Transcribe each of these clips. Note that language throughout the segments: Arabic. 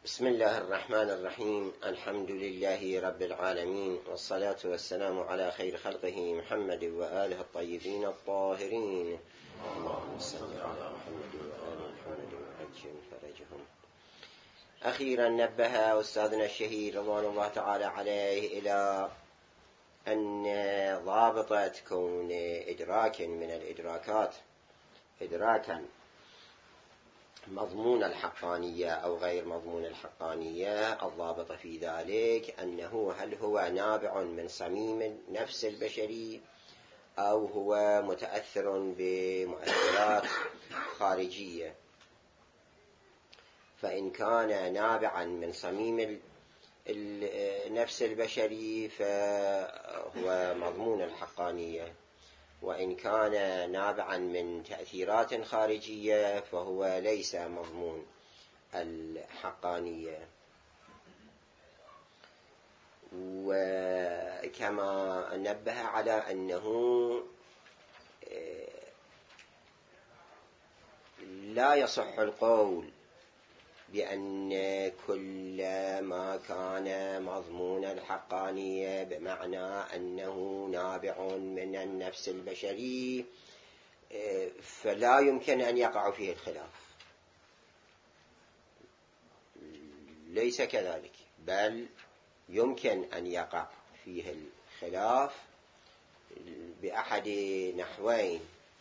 بسم الله الرحمن الرحيم. الحمد لله رب العالمين، والصلاة والسلام على خير خلقه محمد وآله الطيبين الطاهرين. اللهم صل على محمد وآل محمد وعجل فرجهم. أخيرا نبه أستاذنا الشهيد رضوان الله تعالى عليه إلى أن ضابطة كون إدراك من الإدراكات إدراكا مضمون الحقانية أو غير مضمون الحقانية، الضابط في ذلك أنه هل هو نابع من صميم نفس البشري أو هو متأثر بمؤثرات خارجية. فإن كان نابعا من صميم النفس البشري فهو مضمون الحقانية، وإن كان نابعا من تأثيرات خارجية فهو ليس مضمون الحقانية. وكما نبه على أنه لا يصح القول بأن كل ما كان مضمون الحقانية بمعنى أنه نابع من النفس البشري فلا يمكن أن يقع فيه الخلاف. ليس كذلك، بل يمكن أن يقع فيه الخلاف بأحد نحوين: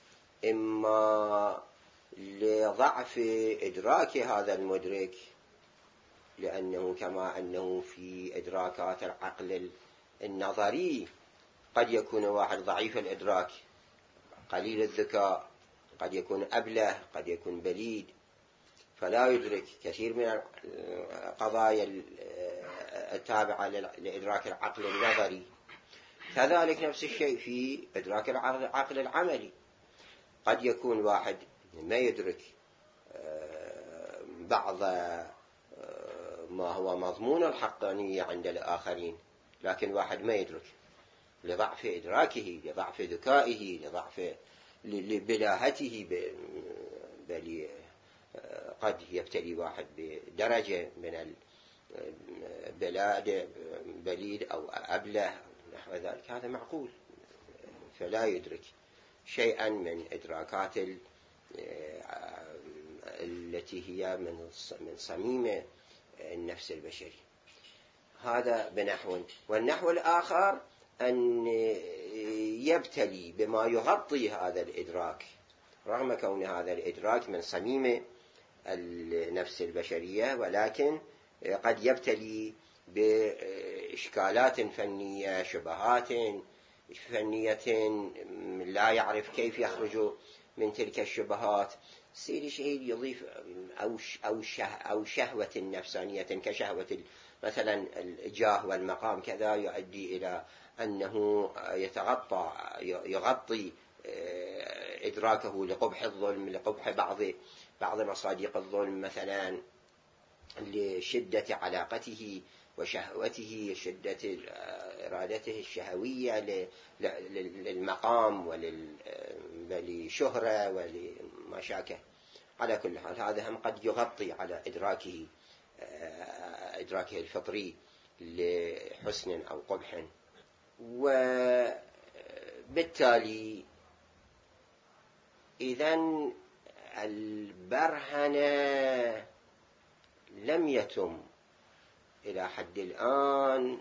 إما لضعف إدراك هذا المدرك، لأنه كما أنه في إدراكات العقل النظري قد يكون واحد ضعيف الإدراك قليل الذكاء، قد يكون أبله، قد يكون بليد، فلا يدرك كثير من القضايا التابعة لإدراك العقل النظري. كذلك نفس الشيء في إدراك العقل العملي، قد يكون واحد ما يدرك بعض ما هو مضمون الحقانية عند الآخرين، لكن واحد ما يدرك لضعف إدراكه، لضعف ذكائه، لضعف لبلاهته، بل قد يبتلي واحد بدرجة من البلاد بليد أو أبله نحو ذلك، هذا معقول، فلا يدرك شيئا من إدراكات التي هي من صميم النفس البشري. هذا بنحو. والنحو الآخر أن يبتلي بما يغطي هذا الإدراك، رغم كون هذا الإدراك من صميم النفس البشرية، ولكن قد يبتلي بإشكالات فنية، شبهات فنية لا يعرف كيف يخرج من تلك الشبهات. سيد الشهيد يضيف أو شهوة نفسانية كشهوة مثلا الجاه والمقام، كذا يؤدي إلى أنه يغطي إدراكه لقبح الظلم، لقبح بعض مصادق الظلم، مثلا لشدة علاقته وشهوته، شدة إرادته الشهوية للمقام وللشهرة ولما شاكه. على كل حال هذا هم قد يغطي على إدراكه الفطري لحسن أو قبح. وبالتالي إذن البرهنة لم يتم إلى حد الآن.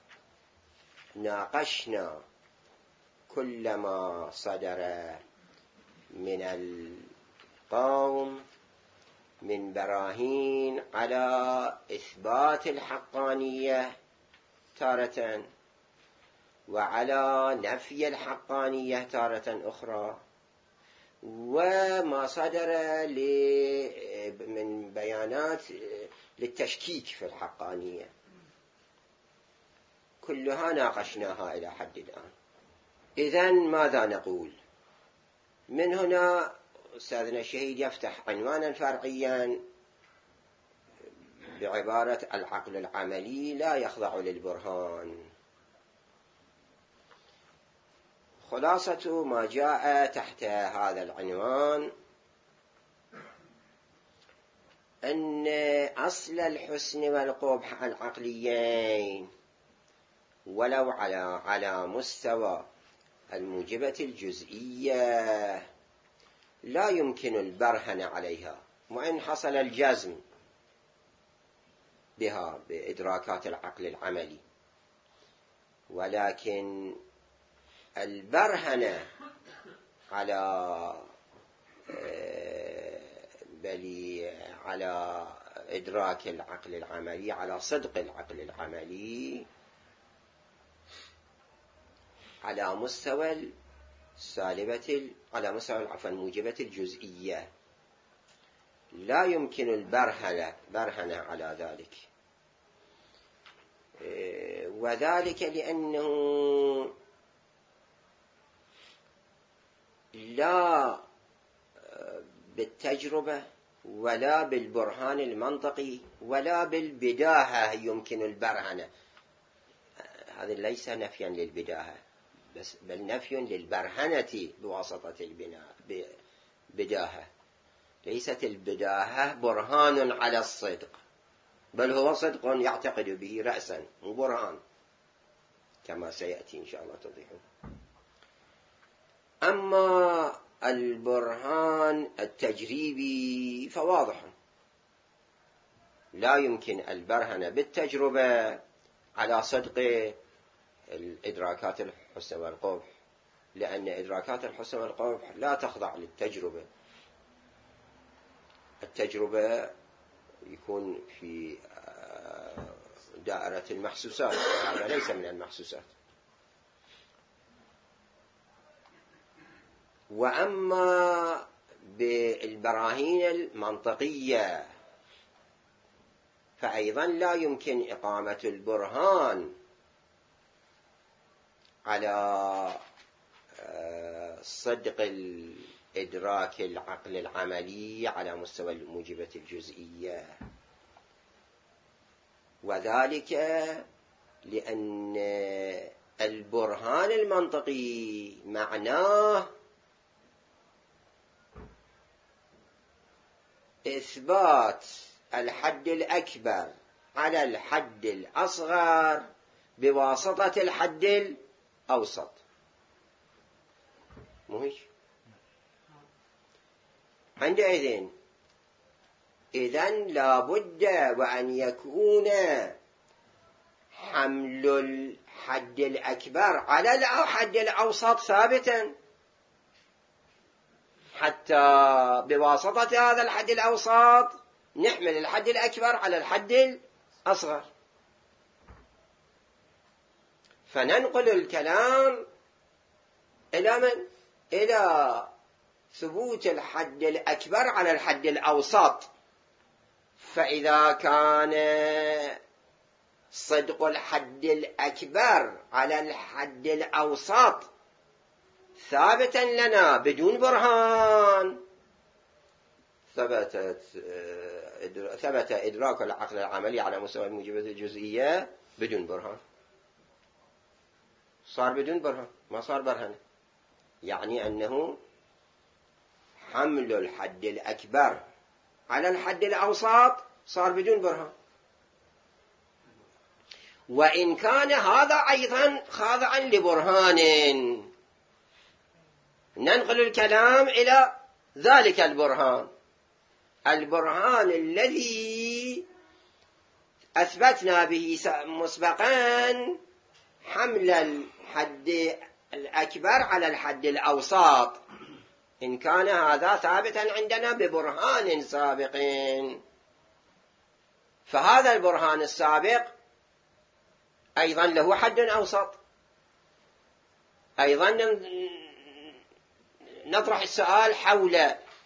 ناقشنا كل ما صدر من القوم من براهين على إثبات الحقانية تارة، وعلى نفي الحقانية تارة أخرى، وما صدر من بيانات للتشكيك في الحقانية، كلها ناقشناها إلى حد الآن. إذن ماذا نقول؟ من هنا أستاذنا الشهيد يفتح عنوانا فرعيا بعبارة العقل العملي لا يخضع للبرهان. خلاصة ما جاء تحت هذا العنوان أن أصل الحسن والقبح العقليين ولو على مستوى الموجبة الجزئية لا يمكن البرهن عليها، وإن حصل الجزم بها بإدراكات العقل العملي، ولكن البرهنة على على إدراك العقل العملي، على صدق العقل العملي على مستوى الموجبة الجزئية لا يمكن البرهنة على ذلك، وذلك لأنه لا بالتجربة ولا بالبرهان المنطقي ولا بالبداهة يمكن البرهنة. هذا ليس نفيا للبداهة بل نفي للبرهنة بواسطة البداهة. ليست البداهة برهان على الصدق، بل هو صدق يعتقد به رأسا، مو برهان كما سيأتي إن شاء الله توضيحه. أما البرهان التجريبي فواضح، لا يمكن البرهنة بالتجربة على صدق الإدراكات الحسن والقبح، لأن إدراكات الحسن والقبح لا تخضع للتجربة. التجربة يكون في دائرة المحسوسات، هذا ليس من المحسوسات. وأما بالبراهين المنطقية فأيضا لا يمكن إقامة البرهان على صدق الإدراك العقل العملي على مستوى الموجبة الجزئية، وذلك لأن البرهان المنطقي معناه إثبات الحد الأكبر على الحد الأصغر بواسطة الحد الأوسط، مهيش. عندئذ إذن لابد وأن يكون حمل الحد الأكبر على الحد الأوسط ثابتا، حتى بواسطة هذا الحد الأوسط نحمل الحد الأكبر على الحد الأصغر، فننقل الكلام إلى من؟ إلى ثبوت الحد الأكبر على الحد الأوسط. فإذا كان صدق الحد الأكبر على الحد الأوسط ثابتا لنا بدون برهان، ثبت إدراك العقل العملي على مستوى الموجبات الجزئية بدون برهان، صار بدون برهان، ما صار برهان. يعني أنه حمل الحد الأكبر على الحد الأوسط صار بدون برهان، وإن كان هذا أيضا خاضعا لبرهان، ننقل الكلام إلى ذلك البرهان الذي أثبتنا به مسبقا حمل الحد الأكبر على الحد الأوسط، إن كان هذا ثابتا عندنا ببرهان سابق، فهذا البرهان السابق أيضا له حد أوسط. أيضا نطرح السؤال حول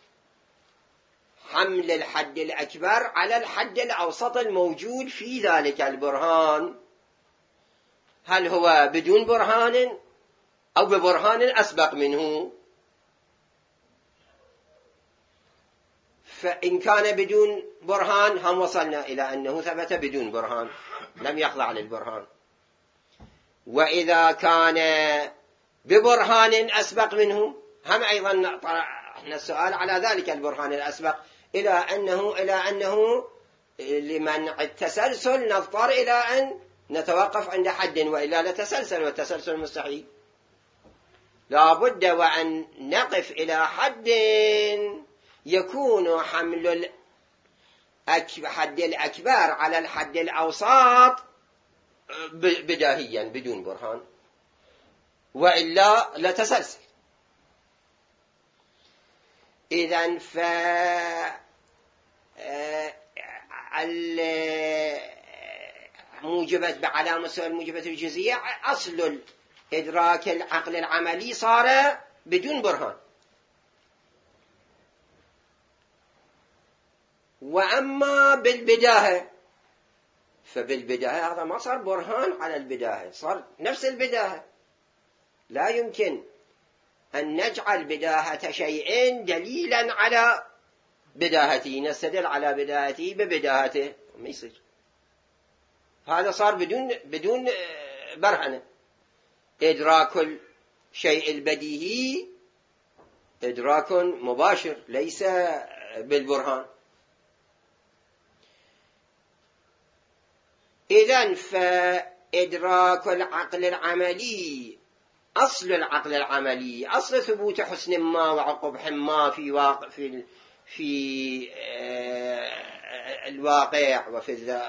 حمل الحد الأكبر على الحد الأوسط الموجود في ذلك البرهان، هل هو بدون برهان أو ببرهان أسبق منه؟ فإن كان بدون برهان هم وصلنا إلى أنه ثبت بدون برهان، لم يخضع للبرهان. وإذا كان ببرهان أسبق منه هم أيضا طرحنا السؤال على ذلك البرهان الأسبق، إلى أنه لمنع التسلسل نضطر إلى أن نتوقف عند حد، وإلا نتسلسل، والتسلسل مستحيل. لا بد وأن نقف إلى حد يكون حمل الحد الأكبر على الحد الأوسط بداهيا بدون برهان، وإلا لتسلسل. إذن موجبة على مستوى الموجبة الجزئية أصل إدراك العقل العملي صار بدون برهان. وأما بالبداهة فبالبداهة هذا ما صار برهان على البداهة، صار نفس البداهة. لا يمكن أن نجعل بداهة شيء دليلا على بداهته، نستدل على بداهته ببداهته، ما يصير. هذا صار بدون برهنة. إدراك الشيء البديهي إدراك مباشر ليس بالبرهان. إذن فإدراك العقل العملي أصل العقل العملي، أصل ثبوت حسن ما وقبح ما في الواقع وفي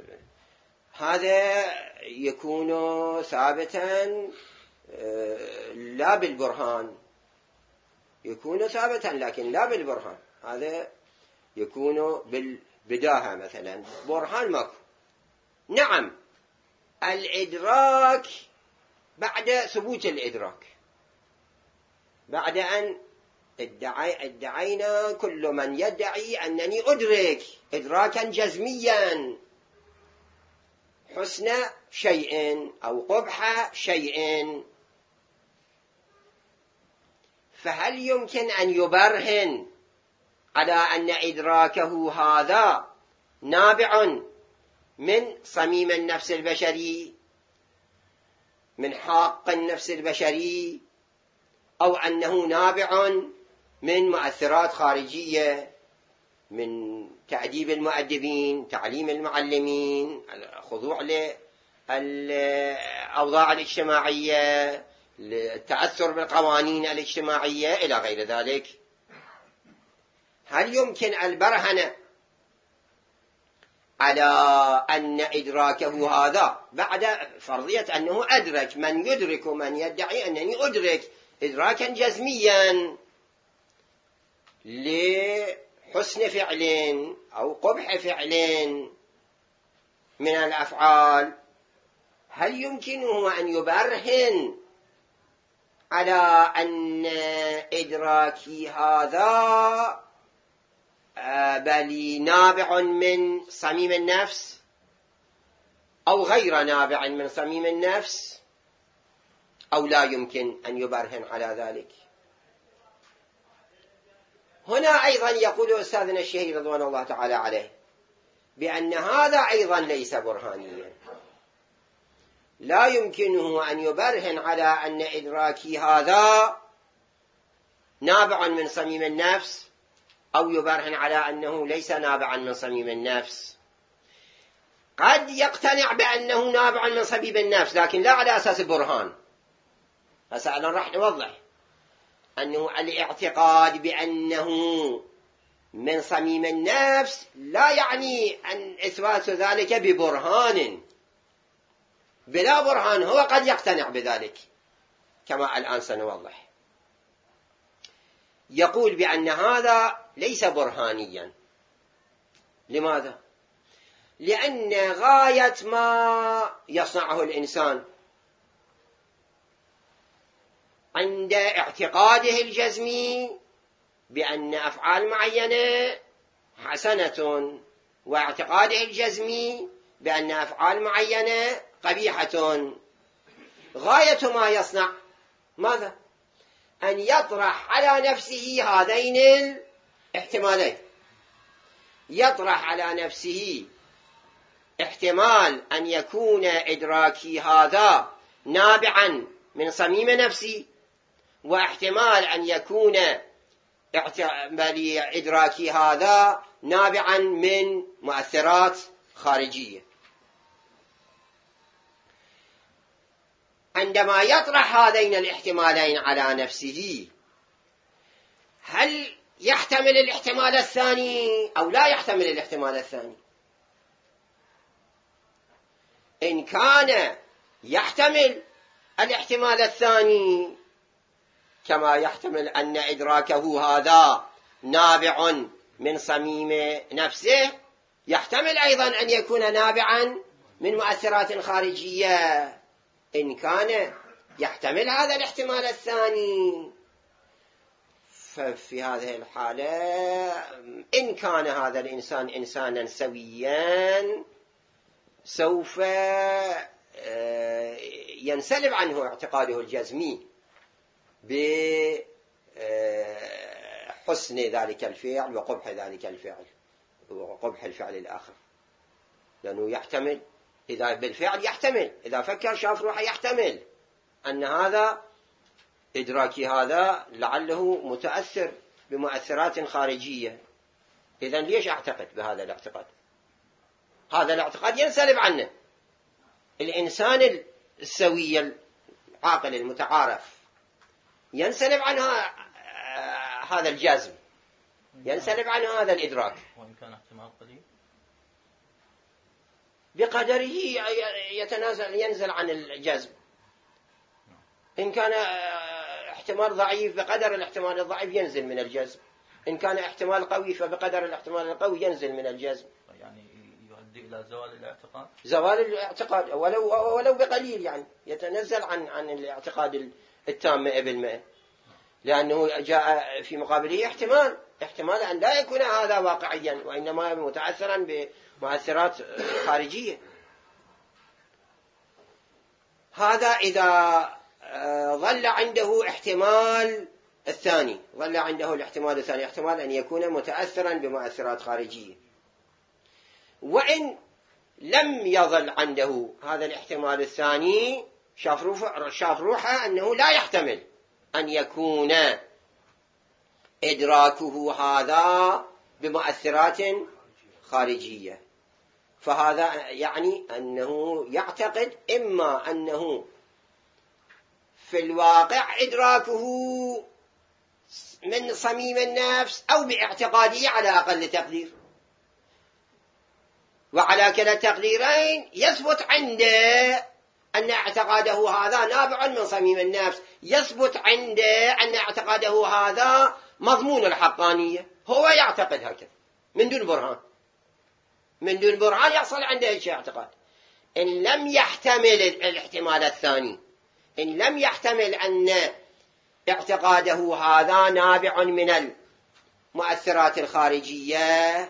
هذا يكون ثابتا لا بالبرهان، يكون ثابتا لكن لا بالبرهان. هذا يكون بالبداهة مثلا، برهان ماكو. نعم الإدراك بعد ثبوت الإدراك، بعد أن ادعينا كل من يدعي أنني أدرك إدراكا جزميا حسن شيء أو قبح شيء، فهل يمكن أن يبرهن على أن إدراكه هذا نابع من صميم النفس البشري، من حق النفس البشري، أو أنه نابع من مؤثرات خارجية، من تأديب المؤدبين، تعليم المعلمين، الخضوع للأوضاع الاجتماعية، التأثر بالقوانين الاجتماعية إلى غير ذلك؟ هل يمكن البرهنة على أن إدراكه هذا بعد فرضية أنه أدرك، من يدرك من يدعي أنني أدرك إدراكا جزميا لحسن فعل أو قبح فعل من الأفعال، هل يمكنه أن يبرهن على أن إدراكي هذا بل نابع من صميم النفس أو غير نابع من صميم النفس، أو لا يمكن أن يبرهن على ذلك؟ هنا أيضا يقول أستاذنا الشهيد رضوان الله تعالى عليه بأن هذا أيضا ليس برهانيا. لا يمكنه أن يبرهن على أن إدراكي هذا نابع من صميم النفس، أو يبرهن على أنه ليس نابعا من صميم النفس. قد يقتنع بأنه نابع من صميم النفس لكن لا على أساس البرهان. فسألا راح نوضح أنه الاعتقاد بأنه من صميم النفس لا يعني أن إثبات ذلك ببرهان، بلا برهان هو قد يقتنع بذلك كما الآن سنوضح. يقول بأن هذا ليس برهانيا. لماذا؟ لأن غاية ما يصنعه الإنسان عند اعتقاده الجزمي بأن أفعال معينة حسنة، واعتقاده الجزمي بأن أفعال معينة قبيحة، غاية ما يصنع ماذا؟ أن يطرح على نفسه هذين الاحتمالين. يطرح على نفسه احتمال أن يكون إدراكي هذا نابعا من صميم نفسي، واحتمال أن يكون بل إدراكي هذا نابعا من مؤثرات خارجية. عندما يطرح هذين الاحتمالين على نفسه، هل يحتمل الاحتمال الثاني أو لا يحتمل الاحتمال الثاني؟ إن كان يحتمل الاحتمال الثاني كما يحتمل أن إدراكه هذا نابع من صميم نفسه، يحتمل أيضا أن يكون نابعا من مؤثرات خارجية. إن كان يحتمل هذا الاحتمال الثاني، ففي هذه الحالة إن كان هذا الإنسان إنسانا سويا سوف ينسلب عنه اعتقاده الجزمي بحسن ذلك الفعل وقبح ذلك الفعل وقبح الفعل الآخر، لأنه يحتمل إذا بالفعل يحتمل، إذا فكر شاف روحه يحتمل أن هذا إدراكي هذا لعله متأثر بمؤثرات خارجية. إذن ليش أعتقد بهذا الاعتقاد؟ هذا الاعتقاد ينسلب عنه. الإنسان السوي العاقل المتعارف ينسلب عنها هذا الجزم، ينسلب عنه هذا الإدراك، وإن كان احتمال قليل بقدره ينزل عن الجزم. إن كان احتمال ضعيف بقدر الاحتمال الضعيف ينزل من الجزم، إن كان احتمال قوي فبقدر الاحتمال القوي ينزل من الجزم. يعني يؤدي إلى زوال الاعتقاد، زوال الاعتقاد ولو بقليل، يعني يتنزل عن الاعتقاد التام 100%، لأنه جاء في مقابله احتمال أن لا يكون هذا واقعيا وإنما متأثرا بمؤثرات خارجية. هذا إذا ظل عنده احتمال الثاني، ظل عنده الاحتمال الثاني، احتمال أن يكون متأثرا بمؤثرات خارجية. وإن لم يظل عنده هذا الاحتمال الثاني، شاف روحه أنه لا يحتمل أن يكون إدراكه هذا بمؤثرات خارجية، فهذا يعني أنه يعتقد إما أنه في الواقع إدراكه من صميم النفس أو باعتقاده على أقل تقدير، وعلى كلا التقديرين يثبت عنده أن اعتقاده هذا نابع من صميم النفس، يثبت عنده أن اعتقاده هذا مضمون الحقانية. هو يعتقد هكذا من دون برهان، من دون برهان يحصل عنده هذا الاعتقاد. إن لم يحتمل الاحتمال الثاني، إن لم يحتمل أن اعتقاده هذا نابع من المؤثرات الخارجية،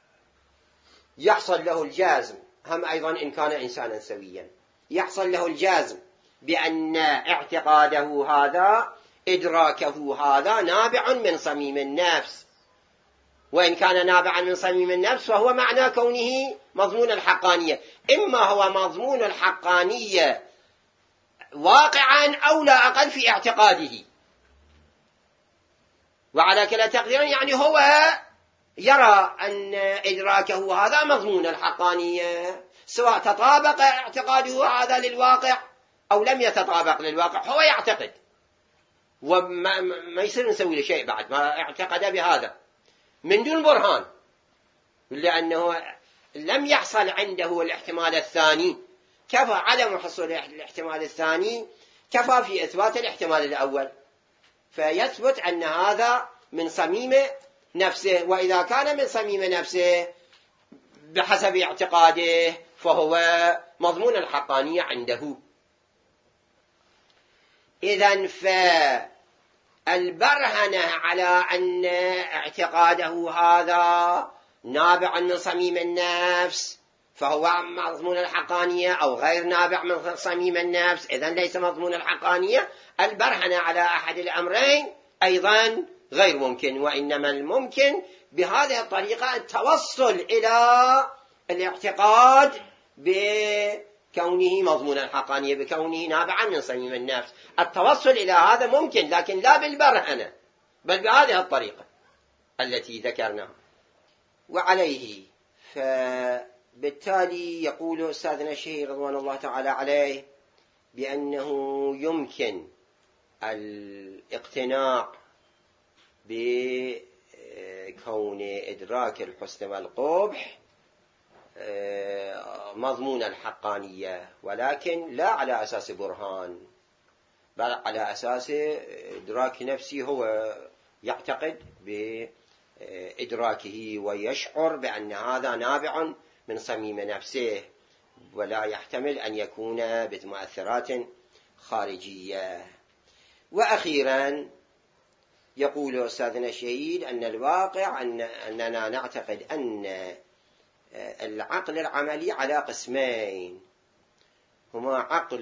يحصل له الجازم، هم أيضا إن كان إنسانا سويا يحصل له الجازم بأن اعتقاده هذا إدراكه هذا نابع من صميم النفس. وإن كان نابعا من صميم النفس فهو معنى كونه مضمون الحقانية، إما هو مضمون الحقانية واقعا أو لا أقل في اعتقاده، وعلى كلا تقدير يعني هو يرى أن إدراكه هذا مضمون الحقانية، سواء تطابق اعتقاده هذا للواقع أو لم يتطابق للواقع، هو يعتقد وما يصير نسوي له شيء بعد ما اعتقد بهذا من دون برهان، لأنه لم يحصل عنده الاحتمال الثاني. كفى عدم حصول الاحتمال الثاني كفى في إثبات الاحتمال الأول، فيثبت أن هذا من صميم نفسه، وإذا كان من صميم نفسه بحسب اعتقاده فهو مضمون الحقانية عنده. إذن فالبرهنة على أن اعتقاده هذا نابع من صميم النفس فهو مضمون الحقانية، أو غير نابع من صميم النفس إذن ليس مضمون الحقانية، البرهنة على أحد الأمرين أيضا غير ممكن، وإنما الممكن بهذه الطريقة التوصل إلى الاعتقاد بكونه مضمون الحقانية، بكونه نابعا من صميم النفس. التوصل إلى هذا ممكن، لكن لا بالبرهنة بل بهذه الطريقة. التي ذكرناها. وعليه فبالتالي يقول أستاذنا الشهير رضوان الله تعالى عليه بأنه يمكن الاقتناع بكون إدراك الحسن والقبح مضمون الحقانية، ولكن لا على أساس برهان، بل على أساس إدراك نفسي. هو يعتقد بإدراكه ويشعر بأن هذا نابع من صميم نفسه، ولا يحتمل أن يكون بمؤثرات خارجية. وأخيرا يقول أستاذنا الشهيد أن الواقع أننا نعتقد أن العقل العملي على قسمين، هما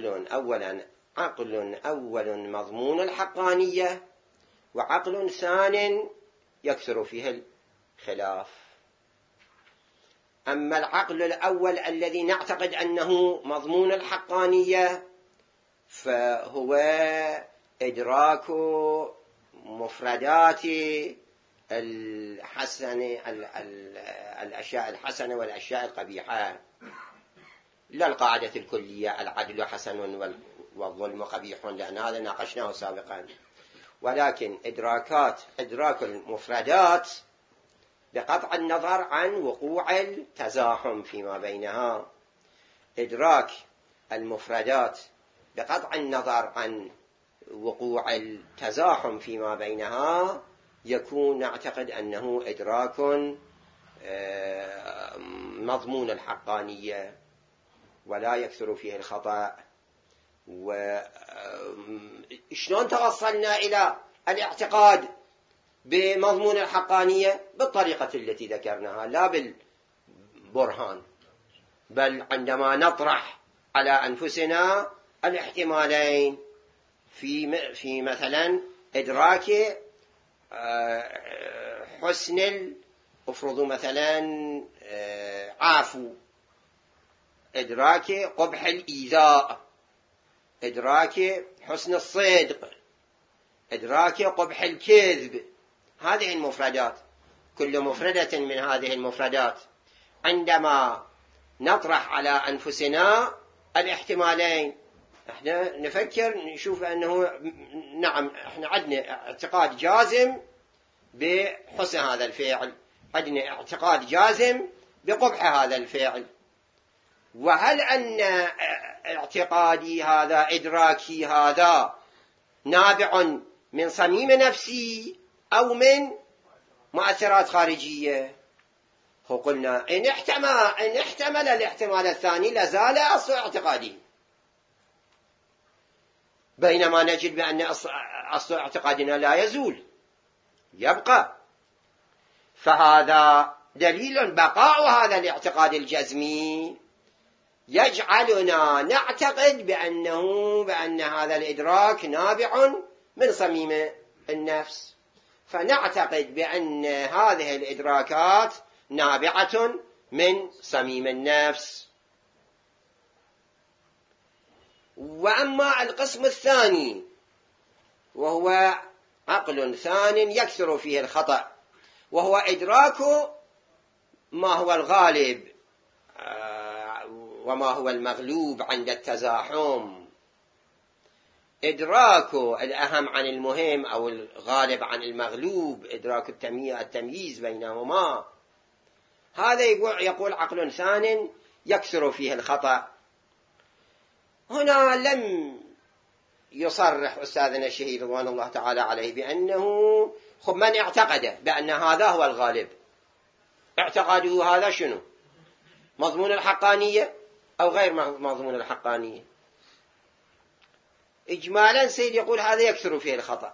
عقل أول مضمون الحقانية، وعقل ثان يكثر فيه الخلاف. أما العقل الأول الذي نعتقد أنه مضمون الحقانية فهو إدراك مفردات الأشياء الحسنة والأشياء القبيحة، لا القاعدة الكلية العدل حسن والظلم قبيح، لأن هذا ناقشناه سابقا، ولكن إدراك المفردات بقطع النظر عن وقوع التزاحم فيما بينها. إدراك المفردات بقطع النظر عن وقوع التزاحم فيما بينها يكون نعتقد أنه إدراك مضمون الحقانية ولا يكثر فيه الخطأ. وشلون توصلنا إلى الاعتقاد بمضمون الحقانية؟ بالطريقة التي ذكرناها، لا بالبرهان، بل عندما نطرح على أنفسنا الاحتمالين في مثلا إدراك حسن افرضوا مثلا عافو، إدراك قبح الإيذاء، إدراك حسن الصدق، إدراك قبح الكذب. هذه المفردات، كل مفردة من هذه المفردات عندما نطرح على أنفسنا الاحتمالين، احنا نفكر نشوف أنه نعم احنا عندنا اعتقاد جازم بحسن هذا الفعل، عندنا اعتقاد جازم بقبح هذا الفعل، وهل أن اعتقادي هذا إدراكي هذا نابع من صميم نفسي أو من مؤثرات خارجية؟ قلنا إن احتمل الاحتمال الثاني لزال أصل اعتقادي، بينما نجد بأن أصل اعتقادنا لا يزول، يبقى. فهذا دليل بقاء هذا الاعتقاد الجزمي يجعلنا نعتقد بأن هذا الإدراك نابع من صميم النفس، فنعتقد بأن هذه الإدراكات نابعة من صميم النفس. وأما القسم الثاني وهو عقل ثان يكثر فيه الخطأ، وهو إدراك ما هو الغالب وما هو المغلوب عند التزاحم، إدراك الأهم عن المهم أو الغالب عن المغلوب، إدراك التمييز بينهما. هذا يقول عقل ثان يكثر فيه الخطأ. هنا لم يصرح أستاذنا الشهيد رضوان الله تعالى عليه بأنه من اعتقد بأن هذا هو الغالب، اعتقاده هذا شنو؟ مضمون الحقانية أو غير مضمون الحقانية؟ إجمالا سيد يقول هذا يكثر فيه الخطأ.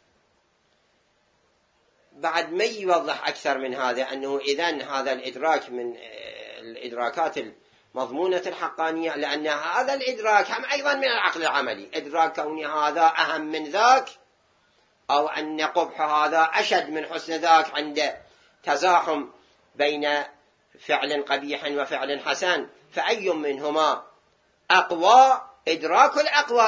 بعد ما يوضح أكثر من هذا أنه إذن هذا الإدراك من الإدراكات مضمونة الحقانية، لأن هذا الإدراك هم أيضا من العقل العملي، إدراك كون هذا أهم من ذاك، أو أن قبح هذا أشد من حسن ذاك عند تزاحم بين فعل قبيح وفعل حسن، فأي منهما أقوى؟ إدراك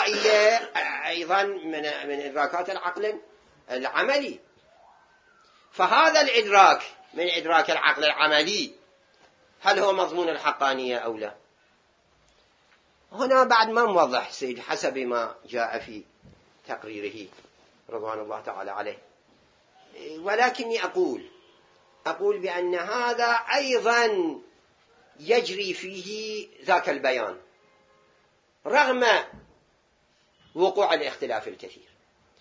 الأقوائية أيضا من إدراكات العقل العملي. فهذا الإدراك من إدراك العقل العملي هل هو مضمون الحقانية أو لا؟ هنا بعد ما موضح سيد حسب ما جاء في تقريره رضوان الله تعالى عليه، ولكني أقول بأن هذا أيضا يجري فيه ذاك البيان رغم وقوع الاختلاف الكثير،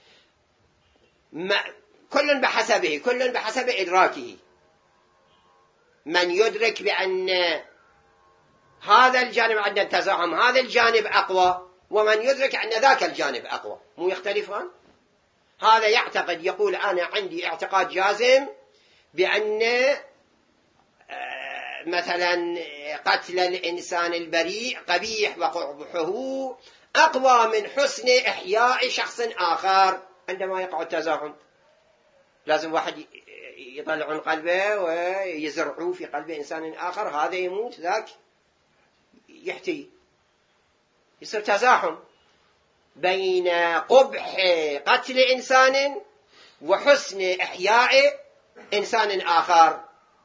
كل بحسب إدراكه. من يدرك بأن هذا الجانب عندنا التزاحم، هذا الجانب أقوى، ومن يدرك أن ذاك الجانب أقوى، مو يختلفان. هذا يعتقد، يقول أنا عندي اعتقاد جازم بأن مثلا قتل الإنسان البريء قبيح وقبحه أقوى من حسن إحياء شخص آخر. عندما يقع التزاحم لازم واحد يطلعون قلبه ويزرعوه في قلب إنسان آخر، هذا يموت ذاك يحتي، يصير تزاحم بين قبح قتل إنسان وحسن إحياء إنسان آخر،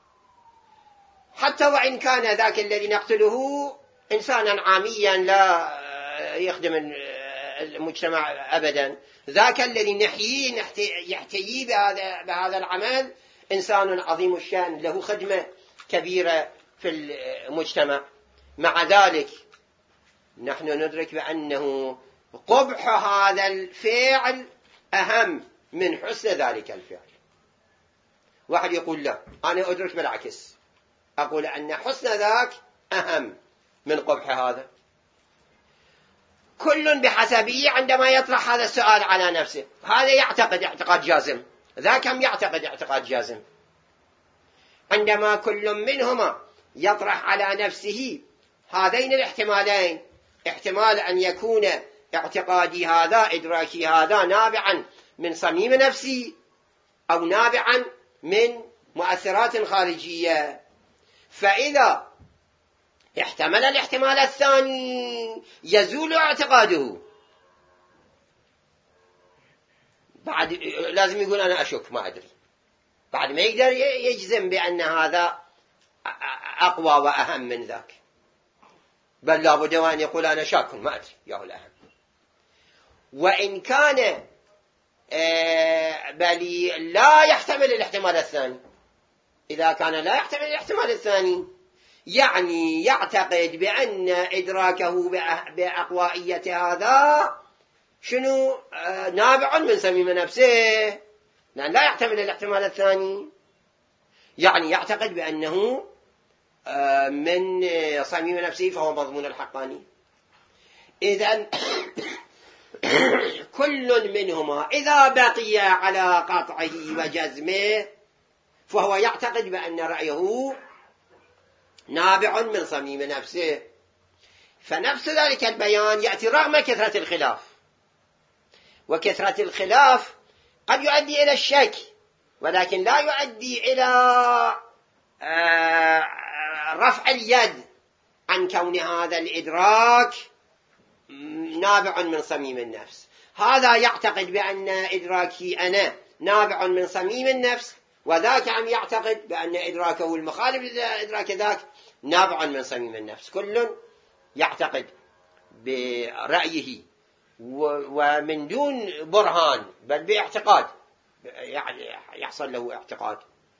حتى وإن كان ذاك الذي نقتله إنسانا عاميا لا يخدم المجتمع أبدا، ذاك الذي نحييه يحتيي بهذا العمل إنسان عظيم الشأن له خدمة كبيرة في المجتمع. مع ذلك نحن ندرك بأنه قبح هذا الفعل أهم من حسن ذلك الفعل. واحد يقول لا، أنا أدرك بالعكس، أقول أن حسن ذاك أهم من قبح هذا. كل بحسبه عندما يطرح هذا السؤال على نفسه، هذا يعتقد اعتقاد جازم، ذاك هم يعتقد اعتقاد جازم. عندما كل منهما يطرح على نفسه هذين الاحتمالين، احتمال أن يكون اعتقادي هذا، إدراكي هذا نابعا من صميم نفسي أو نابعا من مؤثرات خارجية، فإذا احتمل الاحتمال الثاني يزول اعتقاده. بعد لازم يقول أنا أشك ما أدري، بعد ما يقدر يجزم بأن هذا أقوى وأهم من ذاك، بل لابد أن يقول أنا شاك ما أدري ياهو الأهم. وإن كان بل لا يحتمل الاحتمال الثاني، إذا كان لا يحتمل الاحتمال الثاني يعني يعتقد بأن إدراكه بأقوائية هذا شنو نابع من صميم نفسه، لأن لا يحتمل الاحتمال الثاني، يعني يعتقد بأنه من صميم نفسه فهو مضمون الحقاني. إذن كل منهما إذا بقي على قطعه وجزمه فهو يعتقد بأن رأيه نابع من صميم نفسه. فنفس ذلك البيان يأتي رغم كثرة الخلاف، وكثرة الخلاف قد يؤدي إلى الشك، ولكن لا يؤدي إلى رفع اليد عن كون هذا الإدراك نابع من صميم النفس. هذا يعتقد بأن إدراكي أنا نابع من صميم النفس، وذاك عم يعتقد بأن إدراكه المخالف لإدراك ذاك نابع من صميم النفس. كل يعتقد برأيه ومن دون برهان، بل باعتقاد، يعني يحصل له اعتقاد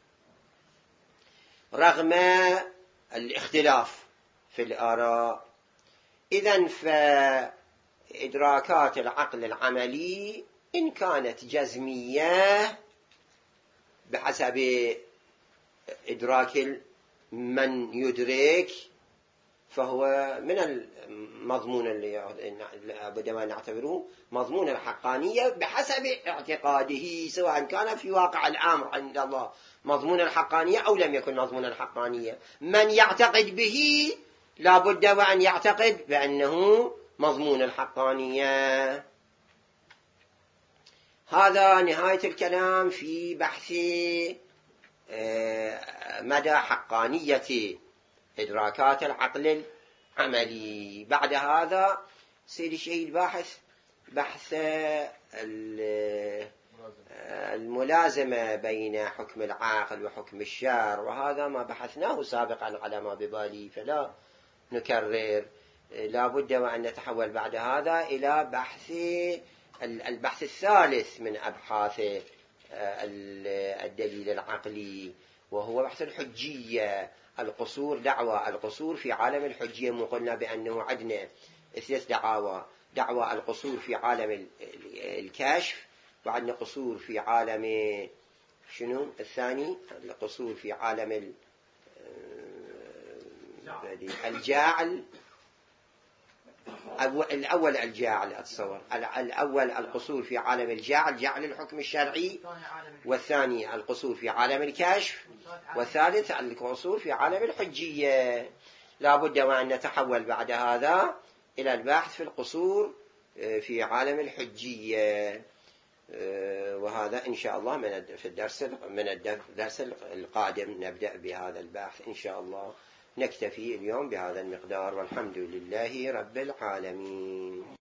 رغم الاختلاف في الآراء. إذن فإدراكات العقل العملي إن كانت جزمية بحسب إدراك من يدرك فهو من المضمون اللي بدما نعتبره مضمون الحقانية بحسب اعتقاده، سواء كان في واقع الأمر عند الله مضمون الحقانية أو لم يكن مضمون الحقانية. من يعتقد به لا بد وأن يعتقد بأنه مضمون الحقانية. هذا نهاية الكلام في بحث مدى حقانية إدراكات العقل العملي. بعد هذا سيد الشهيد بحث الملازمة بين حكم العاقل وحكم الشارع، وهذا ما بحثناه سابقا على ما ببالي فلا نكرر. لا بد وأن نتحول بعد هذا إلى البحث الثالث من أبحاث الدليل العقلي، وهو بحث الحجية. القصور، دعوى القصور في عالم الحجية. مو قلنا بأنه عندنا 3 دعاوى: دعوى القصور في عالم الكشف، وعندنا قصور في عالم شنو الثاني؟ القصور في عالم الجاعل. الأول الجاعل، أتصور الأول القصور في عالم الجاعل، جعل الحكم الشرعي، والثاني القصور في عالم الكشف، والثالث القصور في عالم الحجية. لا بد وأن نتحول بعد هذا إلى البحث في القصور في عالم الحجية، وهذا إن شاء الله من الدرس القادم نبدأ بهذا البحث إن شاء الله. نكتفي اليوم بهذا المقدار، والحمد لله رب العالمين.